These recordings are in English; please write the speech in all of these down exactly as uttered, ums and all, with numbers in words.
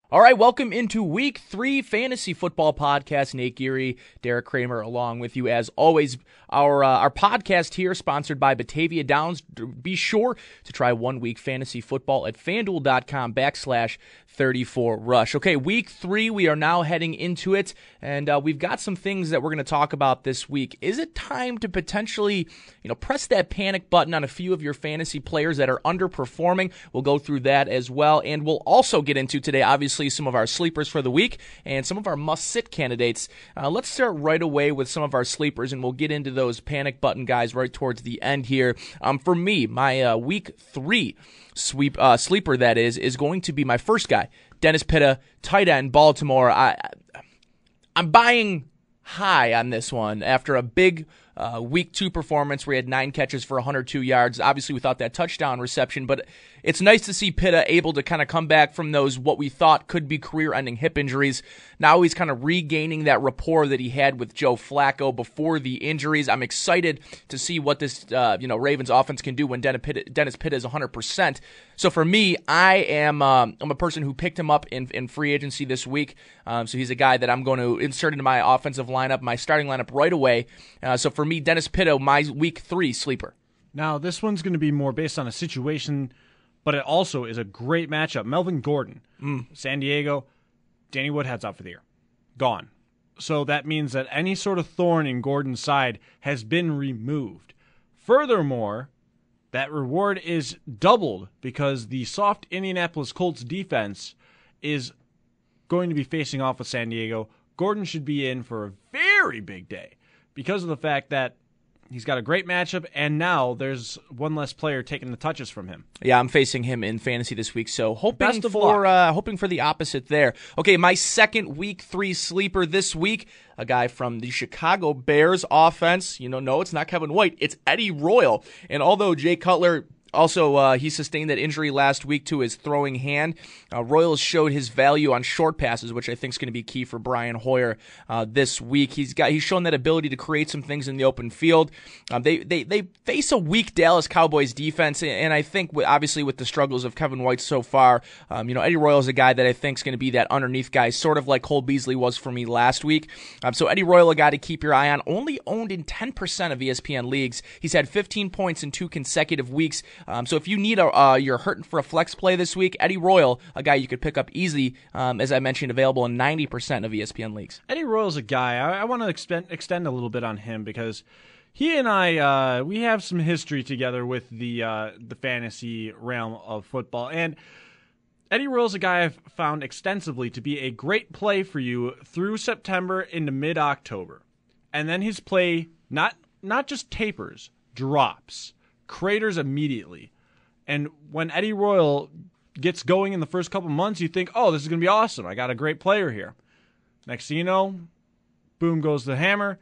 All right, welcome into week three fantasy football podcast. Nate Geary, Derek Kramer, along with you as always. Our uh, our podcast here sponsored by Batavia Downs. Be sure to try one week fantasy football at FanDuel.com backslash 34 Rush. Okay, week three, we are now heading into it, and uh, we've got some things that we're going to talk about this week. Is it time to potentially, you know, press that panic button on a few of your fantasy players that are underperforming? We'll go through that as well, and we'll also get into today, obviously, some of our sleepers for the week and some of our must-sit candidates. Uh, let's start right away with some of our sleepers, and we'll get into those panic button guys right towards the end here. Um, for me, my uh, week three sweep uh, sleeper, that is, is going to be my first guy, Dennis Pitta, tight end, Baltimore. I, I'm buying high on this one after a big Uh, week two performance where he had nine catches for one hundred two yards, obviously without that touchdown reception, but it's nice to see Pitta able to kind of come back from those what we thought could be career-ending hip injuries. Now he's kind of regaining that rapport that he had with Joe Flacco before the injuries. I'm excited to see what this uh, you know Ravens offense can do when Dennis Pitta, Dennis Pitta is one hundred percent. So for me, I am um, I'm a person who picked him up in, in free agency this week. Um, so he's a guy that I'm going to insert into my offensive lineup, my starting lineup right away. Uh, so for me, Dennis Pitta, my week three sleeper. Now, this one's going to be more based on a situation, but it also is a great matchup. Melvin Gordon, mm. San Diego, Danny Woodhead's out for the year. Gone. So that means that any sort of thorn in Gordon's side has been removed. Furthermore, that reward is doubled because the soft Indianapolis Colts defense is going to be facing off with San Diego. Gordon should be in for a very big day because of the fact that he's got a great matchup, and now there's one less player taking the touches from him. Yeah, I'm facing him in fantasy this week, so hoping Best of for luck. uh, hoping for the opposite there. Okay, my second week three sleeper this week, a guy from the Chicago Bears offense. You know, no, it's not Kevin White, it's Eddie Royal. And although Jay Cutler Also, uh, he sustained that injury last week to his throwing hand. Uh, Royals showed his value on short passes, which I think is going to be key for Brian Hoyer uh, this week. He's got he's shown that ability to create some things in the open field. Um, they, they they face a weak Dallas Cowboys defense, and I think with, obviously with the struggles of Kevin White so far, um, you know Eddie Royal is a guy that I think is going to be that underneath guy, sort of like Cole Beasley was for me last week. Um, so Eddie Royal, a guy to keep your eye on. Only owned in ten percent of E S P N leagues. He's had fifteen points in two consecutive weeks. Um, so if you need a, uh, you're hurting for a flex play this week, Eddie Royal, a guy you could pick up easily, um, as I mentioned, available in ninety percent of E S P N leagues. Eddie Royal's a guy, I, I want to extend, extend a little bit on him because he and I, uh, we have some history together with the uh, the fantasy realm of football. And Eddie Royal's a guy I've found extensively to be a great play for you through September into mid-October. And then his play, not not just tapers, drops, craters immediately. And when Eddie Royal gets going in the first couple months, you think, oh, this is going to be awesome. I got a great player here. Next thing you know, boom goes the hammer,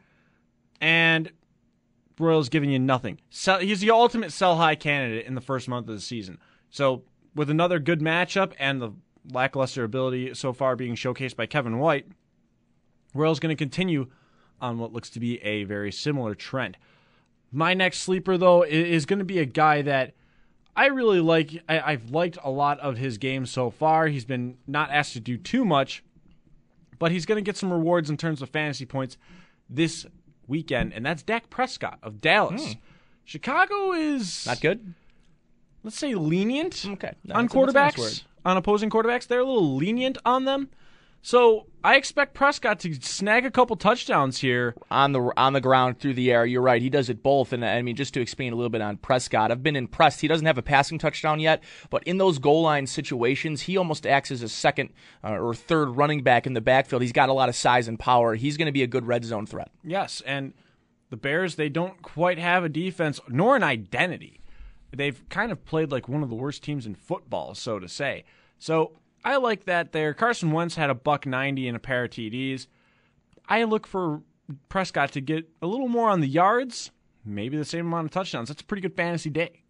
and Royal's giving you nothing. Sell, he's the ultimate sell-high candidate in the first month of the season. So with another good matchup and the lackluster ability so far being showcased by Kevin White, Royal's going to continue on what looks to be a very similar trend. My next sleeper, though, is going to be a guy that I really like. I, I've liked a lot of his games so far. He's been not asked to do too much, but he's going to get some rewards in terms of fantasy points this weekend, and that's Dak Prescott of Dallas. Hmm. Chicago is not good. Let's say lenient okay. no, on that's a, that's quarterbacks, a nice word. on opposing quarterbacks. They're a little lenient on them. So I expect Prescott to snag a couple touchdowns here. On the on the ground, through the air. You're right. He does it both. And I mean, just to expand a little bit on Prescott, I've been impressed. He doesn't have a passing touchdown yet, but in those goal line situations, he almost acts as a second uh, or third running back in the backfield. He's got a lot of size and power. He's going to be a good red zone threat. Yes, and the Bears, they don't quite have a defense nor an identity. They've kind of played like one of the worst teams in football, so to say. So I like that there. Carson Wentz had a buck ninety and a pair of T Ds. I look for Prescott to get a little more on the yards, maybe the same amount of touchdowns. That's a pretty good fantasy day.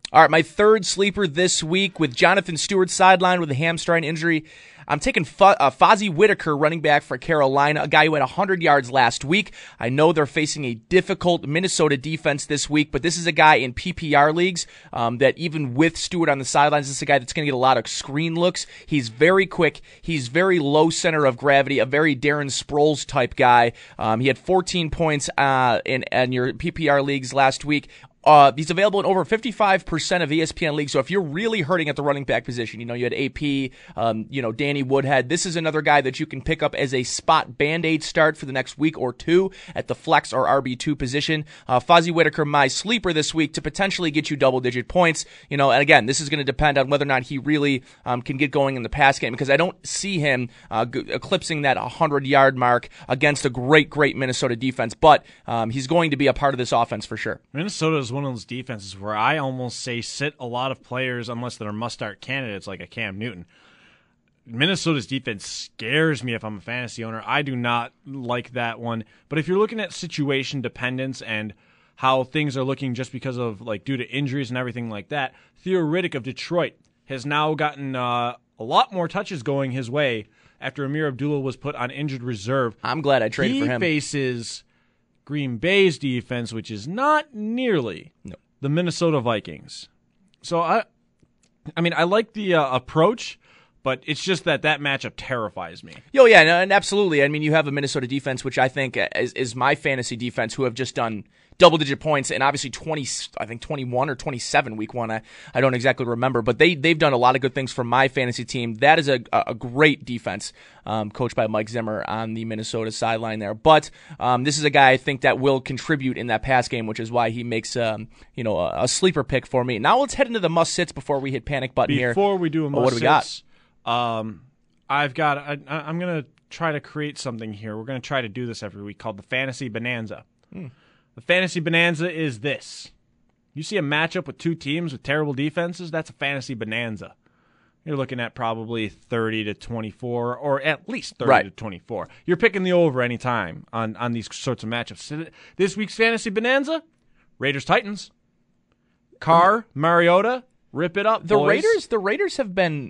All right, my third sleeper this week with Jonathan Stewart sidelined with a hamstring injury. I'm taking F- uh, Fozzie Whitaker, running back for Carolina, a guy who had one hundred yards last week. I know they're facing a difficult Minnesota defense this week, but this is a guy in P P R leagues um, that even with Stewart on the sidelines, this is a guy that's going to get a lot of screen looks. He's very quick. He's very low center of gravity, a very Darren Sproles type guy. Um, he had fourteen points uh, in, in your P P R leagues last week. Uh, he's available in over fifty-five percent of E S P N leagues. So if you're really hurting at the running back position, you know, you had A P, um, you know, Danny Woodhead. This is another guy that you can pick up as a spot Band-Aid start for the next week or two at the flex or R B two position. Uh, Fozzie Whitaker, my sleeper this week to potentially get you double-digit points. You know, and again, this is going to depend on whether or not he really um, can get going in the pass game, because I don't see him uh, g- eclipsing that one hundred-yard mark against a great, great Minnesota defense. But um, he's going to be a part of this offense for sure. Minnesota is one of those defenses where I almost say sit a lot of players unless they're must-start candidates like a Cam Newton. Minnesota's defense scares me if I'm a fantasy owner. I do not like that one. But if you're looking at situation dependence and how things are looking just because of, like, due to injuries and everything like that, Theo Riddick of Detroit has now gotten uh, a lot more touches going his way after Amir Abdullah was put on injured reserve. I'm glad I traded he for him. He faces Green Bay's defense, which is not nearly no. the Minnesota Vikings. So, I I mean, I like the uh, approach, but it's just that that matchup terrifies me. Oh, yeah, no, and absolutely. I mean, you have a Minnesota defense, which I think is, is my fantasy defense, who have just done double-digit points, and obviously twenty, I think twenty-one or twenty-seven week one. I, I don't exactly remember, but they they've done a lot of good things for my fantasy team. That is a a great defense, um, coached by Mike Zimmer on the Minnesota sideline there. But um, this is a guy I think that will contribute in that pass game, which is why he makes um, you know a, a sleeper pick for me. Now let's head into the must sits before we hit panic button before here. Before we do a must oh, what do we got? Um, I've got. I, I'm gonna try to create something here. We're gonna try to do this every week called the Fantasy Bonanza. Hmm. The Fantasy Bonanza is this. You see a matchup with two teams with terrible defenses, that's a Fantasy Bonanza. You're looking at probably thirty to twenty-four, or at least thirty right. to twenty-four. You're picking the over any time on, on these sorts of matchups. So this week's Fantasy Bonanza, Raiders-Titans. Carr, Mariota, rip it up, The boys. Raiders, the Raiders have been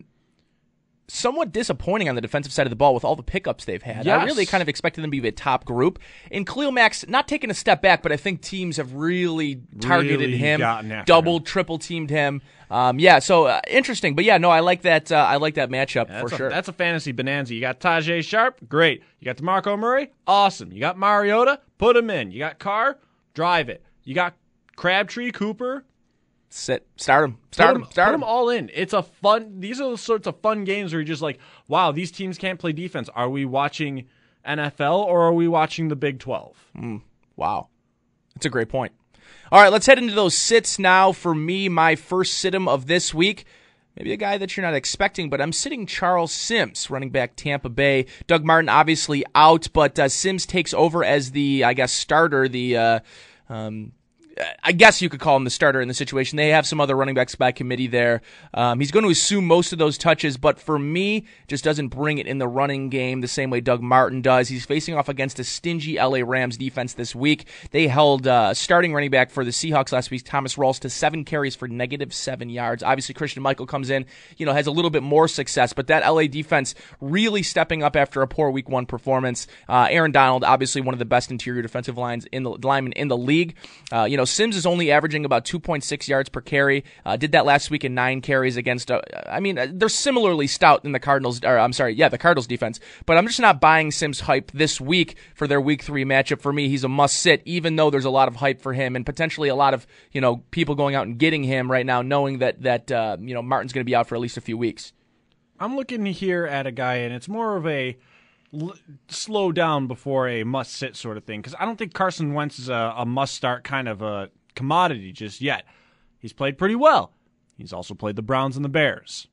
somewhat disappointing on the defensive side of the ball with all the pickups they've had. Yes. I really kind of expected them to be a top group. And Khalil Mack's not taking a step back, but I think teams have really targeted really him, gotten double, him. triple teamed him. Um, yeah, so uh, interesting. But yeah, no, I like that. Uh, I like that matchup yeah, for a, sure. That's a fantasy bonanza. You got Tajay Sharp, great. You got DeMarco Murray, awesome. You got Mariota, put him in. You got Carr, drive it. You got Crabtree, Cooper. Sit, start him, start put him, them, start put him. them all in. It's a fun. These are the sorts of fun games where you're just like, wow, these teams can't play defense. Are we watching N F L or are we watching the Big twelve? Mm, wow, that's a great point. All right, let's head into those sits now. For me, my first situm of this week. Maybe a guy that you're not expecting, but I'm sitting Charles Sims, running back Tampa Bay. Doug Martin obviously out, but uh, Sims takes over as the, I guess, starter, the uh, um, I guess you could call him the starter in the situation. They have some other running backs by committee there. Um, he's going to assume most of those touches, but for me, just doesn't bring it in the running game the same way Doug Martin does. He's facing off against a stingy L A Rams defense this week. They held uh, starting running back for the Seahawks last week, Thomas Rawls, to seven carries for negative seven yards. Obviously, Christian Michael comes in, you know, has a little bit more success, but that L A defense really stepping up after a poor week one performance. Uh, Aaron Donald, obviously one of the best interior defensive lines in the linemen in the league. Uh, you know, Sims is only averaging about two point six yards per carry. Uh, did that last week in nine carries against, uh, I mean, they're similarly stout in the Cardinals, or I'm sorry, yeah, the Cardinals defense. But I'm just not buying Sims hype this week for their week three matchup. For me, he's a must sit, even though there's a lot of hype for him and potentially a lot of, you know, people going out and getting him right now, knowing that, that uh, you know, Martin's going to be out for at least a few weeks. I'm looking here at a guy, and it's more of a l- slow down before a must sit sort of thing, because I don't think Carson Wentz is a, a must start kind of a commodity just yet. He's played pretty well. He's also played the Browns and the Bears.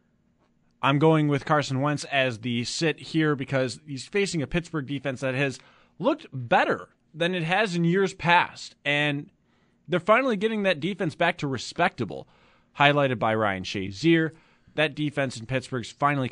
I'm going with Carson Wentz as the sit here because he's facing a Pittsburgh defense that has looked better than it has in years past, and they're finally getting that defense back to respectable, highlighted by Ryan Shazier. That defense in Pittsburgh's finally kind of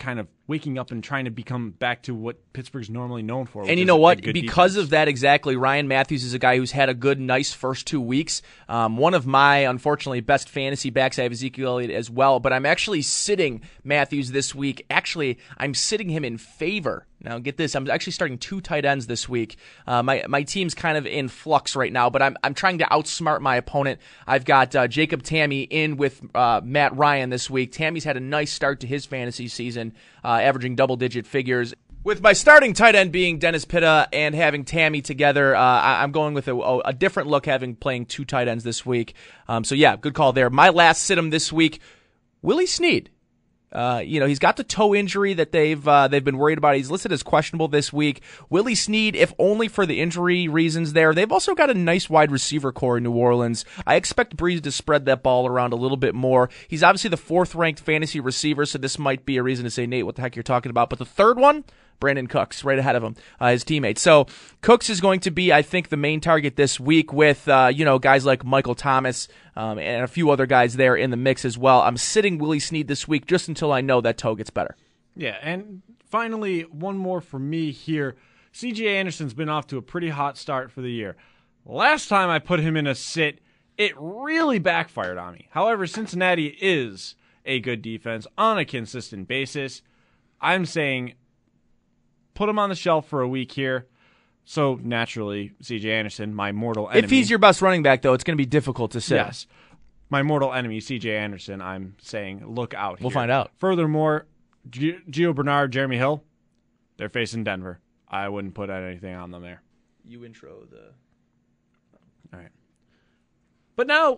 waking up and trying to become back to what Pittsburgh's normally known for. And you know what? Because defense. of that, exactly, Ryan Matthews is a guy who's had a good, nice first two weeks. Um, one of my, unfortunately, best fantasy backs. I have Ezekiel Elliott as well, but I'm actually sitting Matthews this week. Actually, I'm sitting him in favor. Now, get this. I'm actually starting two tight ends this week. Uh, my my team's kind of in flux right now, but I'm I'm trying to outsmart my opponent. I've got uh, Jacob Tamme in with uh, Matt Ryan this week. Tamme's had a nice start to his fantasy season, uh, averaging double-digit figures. With my starting tight end being Dennis Pitta and having Tamme together, uh, I, I'm going with a, a different look, having playing two tight ends this week. Um, so, yeah, good call there. My last sit-em this week, Willie Snead. Uh, you know, he's got the toe injury that they've uh, they've been worried about. He's listed as questionable this week. Willie Snead, if only for the injury reasons there. They've also got a nice wide receiver core in New Orleans. I expect Breeze to spread that ball around a little bit more. He's obviously the fourth-ranked fantasy receiver, so this might be a reason to say, Nate, what the heck you're talking about. But the third one, Brandon Cooks, right ahead of him, uh, his teammate. So Cooks is going to be, I think, the main target this week with, uh, you know, guys like Michael Thomas um, and a few other guys there in the mix as well. I'm sitting Willie Snead this week just until I know that toe gets better. Yeah, and finally, one more for me here. C J Anderson's been off to a pretty hot start for the year. Last time I put him in a sit, it really backfired on me. However, Cincinnati is a good defense on a consistent basis. I'm saying put him on the shelf for a week here. So, naturally, C J Anderson, my mortal enemy. If he's your best running back, though, it's going to be difficult to sit. Yes. My mortal enemy, C J Anderson, I'm saying look out here. We'll find out. Furthermore, G- Gio Bernard, Jeremy Hill, they're facing Denver. I wouldn't put anything on them there. You intro the... All right. But now,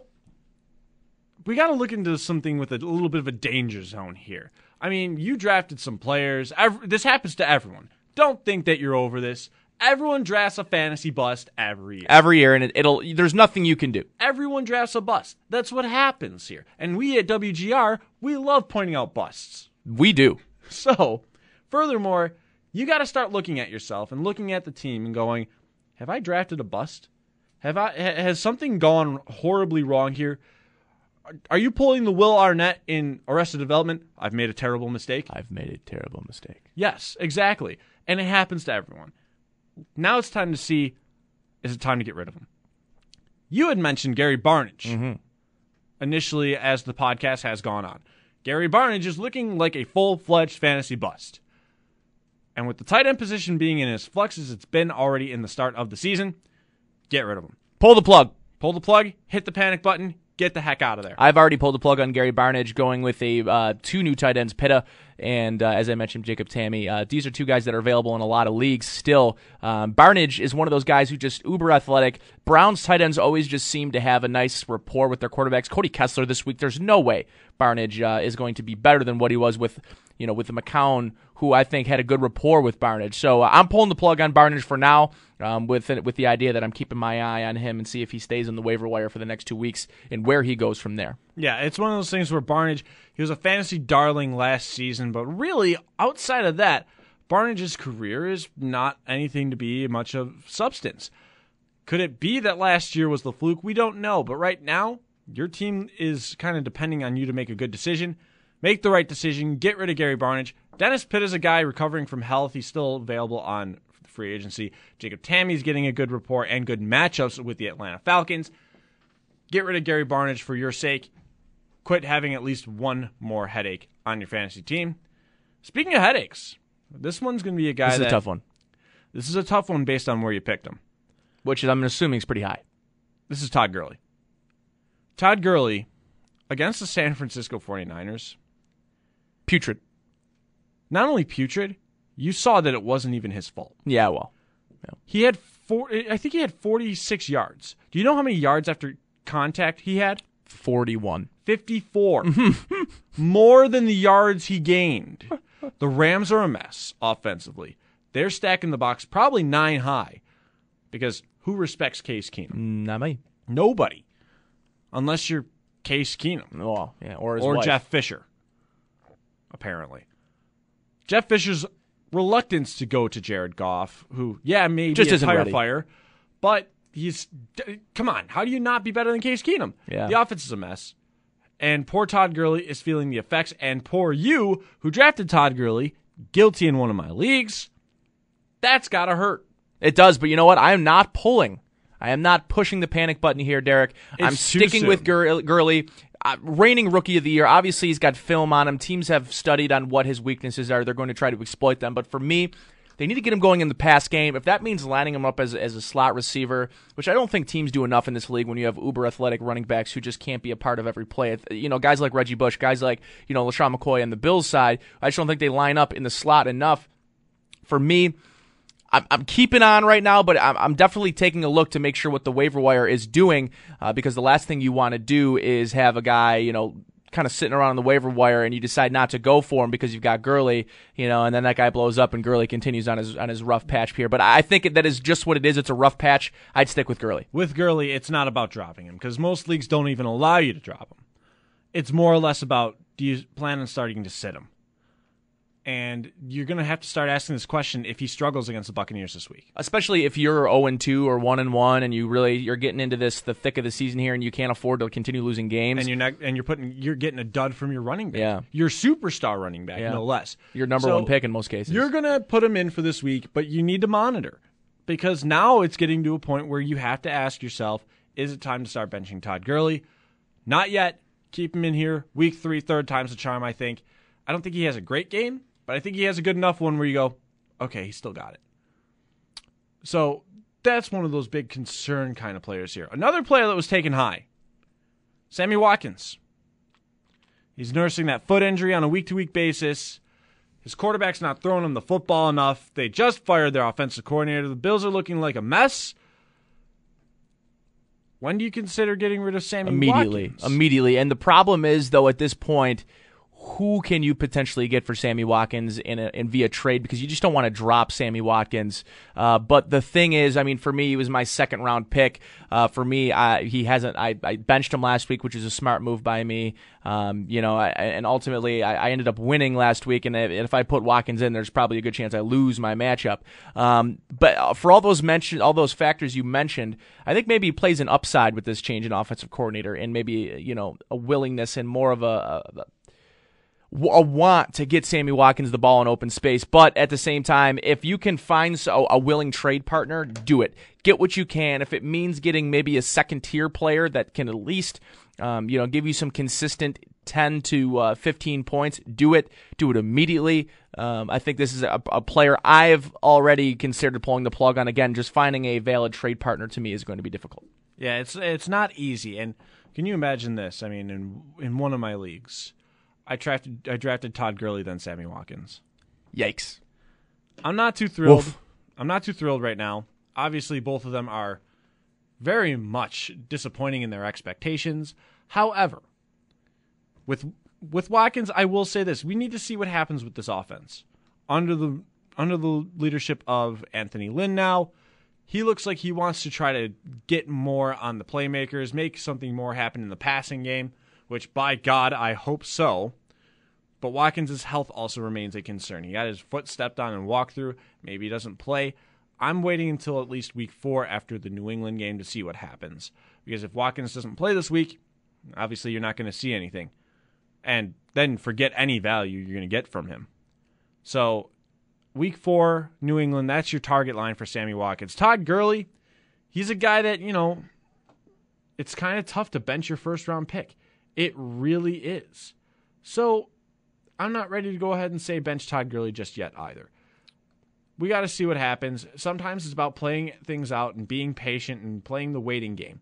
we got to look into something with a little bit of a danger zone here. I mean, you drafted some players. Every, this happens to everyone. Don't think that you're over this. Everyone drafts a fantasy bust every year. Every year, and it, it'll. There's nothing you can do. Everyone drafts a bust. That's what happens here. And we at W G R, we love pointing out busts. We do. So, furthermore, you got to start looking at yourself and looking at the team and going, have I drafted a bust? Have I? Has something gone horribly wrong here? Are you pulling the Will Arnett in Arrested Development? I've made a terrible mistake. I've made a terrible mistake. Yes, exactly. And it happens to everyone. Now it's time to see, is it time to get rid of him? You had mentioned Gary Barnidge mm-hmm. initially as the podcast has gone on. Gary Barnidge is looking like a full-fledged fantasy bust. And with the tight end position being in as flux as it's been already in the start of the season, get rid of him. Pull the plug. Pull the plug, hit the panic button, get the heck out of there. I've already pulled the plug on Gary Barnidge, going with a uh, two new tight ends, Pitta and, uh, as I mentioned, Jacob Tamme. Uh, these are two guys that are available in a lot of leagues still. Um, Barnidge is one of those guys who just uber athletic. Browns tight ends always just seem to have a nice rapport with their quarterbacks. Cody Kessler this week, there's no way Barnidge uh, is going to be better than what he was with, you know, with the McCown, who I think had a good rapport with Barnidge. So uh, I'm pulling the plug on Barnidge for now, um, with with the idea that I'm keeping my eye on him and see if he stays on the waiver wire for the next two weeks and where he goes from there. Yeah, it's one of those things where Barnidge, he was a fantasy darling last season, but really, outside of that, Barnidge's career is not anything to be much of substance. Could it be that last year was the fluke? We don't know, but right now, your team is kind of depending on you to make a good decision. Make the right decision. Get rid of Gary Barnidge. Dennis Pitta is a guy recovering from health. He's still available on free agency. Jacob Tamme's getting a good rapport and good matchups with the Atlanta Falcons. Get rid of Gary Barnidge for your sake. Quit having at least one more headache on your fantasy team. Speaking of headaches, this one's going to be a guy This is that, a tough one. This is a tough one based on where you picked him. Which I'm assuming is pretty high. This is Todd Gurley. Todd Gurley, against the San Francisco forty-niners. Putrid. Not only putrid, you saw that it wasn't even his fault. Yeah, well. Yeah. He had four, I think he had forty-six yards. Do you know how many yards after contact he had? forty-one. fifty-four. More than the yards he gained. The Rams are a mess offensively. They're stacking the box probably nine high. Because who respects Case Keenum? Not me. Nobody. Unless you're Case Keenum. Well, yeah, or his Or wife. Jeff Fisher. Apparently. Jeff Fisher's reluctance to go to Jared Goff, who, yeah, maybe Just a isn't tire ready. fire, but he's, come on, how do you not be better than Case Keenum? Yeah. The offense is a mess. And poor Todd Gurley is feeling the effects, and poor you, who drafted Todd Gurley, guilty in one of my leagues. That's got to hurt. It does, but you know what? I am not pulling. I am not pushing the panic button here, Derek. It's I'm sticking with Gur- Gurley. Uh, reigning Rookie of the Year. Obviously, he's got film on him. Teams have studied on what his weaknesses are. They're going to try to exploit them. But for me, they need to get him going in the pass game. If that means lining him up as, as a slot receiver, which I don't think teams do enough in this league when you have uber athletic running backs who just can't be a part of every play. You know, guys like Reggie Bush, guys like, you know, LaShawn McCoy on the Bills side, I just don't think they line up in the slot enough. For me, I'm, I'm keeping on right now, but I'm, I'm definitely taking a look to make sure what the waiver wire is doing, uh, because the last thing you want to do is have a guy, you know, kind of sitting around on the waiver wire and you decide not to go for him because you've got Gurley, you know, and then that guy blows up and Gurley continues on his on his rough patch here. But I think that is just what it is. It's a rough patch. I'd stick with Gurley. With Gurley, it's not about dropping him because most leagues don't even allow you to drop him. It's more or less about, do you plan on starting to sit him? And you're going to have to start asking this question if he struggles against the Buccaneers this week. Especially if you're oh and two or one and one and you really you're getting into this the thick of the season here and you can't afford to continue losing games. And you're not, and you're putting you're getting a dud from your running back. Yeah. Your superstar running back, yeah. no less. Your number so one pick in most cases. You're going to put him in for this week, but you need to monitor. Because now it's getting to a point where you have to ask yourself, is it time to start benching Todd Gurley? Not yet. Keep him in here. Week three, third time's the charm, I think. I don't think he has a great game. But I think he has a good enough one where you go, okay, he still got it. So that's one of those big concern kind of players here. Another player that was taken high, Sammy Watkins. He's nursing that foot injury on a week-to-week basis. His quarterback's not throwing him the football enough. They just fired their offensive coordinator. The Bills are looking like a mess. When do you consider getting rid of Sammy Immediately. Watkins? Immediately. And the problem is, though, at this point, who can you potentially get for Sammy Watkins in, a, in via trade? Because you just don't want to drop Sammy Watkins. Uh, but the thing is, I mean, for me, he was my second round pick. Uh, for me, I, he hasn't. I, I benched him last week, which is a smart move by me. Um, you know, I, and ultimately, I, I ended up winning last week. And if I put Watkins in, there's probably a good chance I lose my matchup. Um, but for all those mentioned, all those factors you mentioned, I think maybe he plays an upside with this change in offensive coordinator, and maybe you know a willingness and more of a, a a want to get Sammy Watkins the ball in open space. But at the same time, if you can find a, a willing trade partner, do it. Get what you can. If it means getting maybe a second-tier player that can at least um, you know, give you some consistent ten to fifteen points, do it. Do it immediately. Um, I think this is a, a player I've already considered pulling the plug on. Again, just finding a valid trade partner to me is going to be difficult. Yeah, it's it's not easy. And can you imagine this? I mean, in in one of my leagues, I drafted I drafted Todd Gurley, then Sammy Watkins. Yikes! I'm not too thrilled. Oof. I'm not too thrilled right now. Obviously, both of them are very much disappointing in their expectations. However, with with Watkins, I will say this: we need to see what happens with this offense under the under the leadership of Anthony Lynn. Now, he looks like he wants to try to get more on the playmakers, make something more happen in the passing game. Which, by God, I hope so. But Watkins' health also remains a concern. He got his foot stepped on and walked through. Maybe he doesn't play. I'm waiting until at least week four after the New England game to see what happens. Because if Watkins doesn't play this week, obviously you're not going to see anything. And then forget any value you're going to get from him. So, week four, New England, that's your target line for Sammy Watkins. Todd Gurley, he's a guy that, you know, it's kind of tough to bench your first round pick. It really is. So, I'm not ready to go ahead and say bench Todd Gurley just yet either. We got to see what happens. Sometimes it's about playing things out and being patient and playing the waiting game.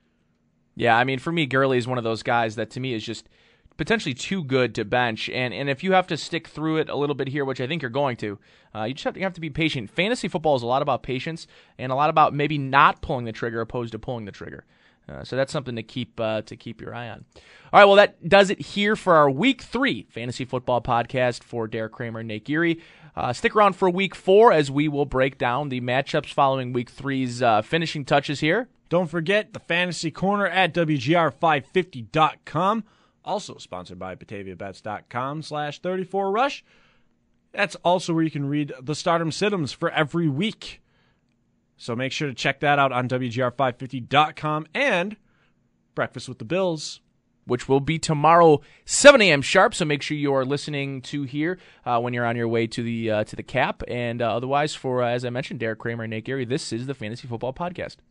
Yeah, I mean, for me, Gurley is one of those guys that to me is just potentially too good to bench. And and if you have to stick through it a little bit here, which I think you're going to, uh, you just have to, you have to be patient. Fantasy football is a lot about patience and a lot about maybe not pulling the trigger opposed to pulling the trigger. Uh, so that's something to keep uh, to keep your eye on. All right, well, that does it here for our Week three Fantasy Football Podcast for Derek Kramer and Nate Geary. Uh, stick around for Week four as we will break down the matchups following Week three's uh, finishing touches here. Don't forget the Fantasy Corner at W G R five fifty dot com. Also sponsored by Batavia Bets dot com slash thirty-four Rush. That's also where you can read the Stardom Situms for every week. So make sure to check that out on W G R five fifty dot com and Breakfast with the Bills which will be tomorrow, seven a.m. sharp. So make sure you are listening to here uh, when you're on your way to the uh, to the cap. And uh, otherwise, for uh, as I mentioned, Derek Kramer and Nate Geary, this is the Fantasy Football Podcast.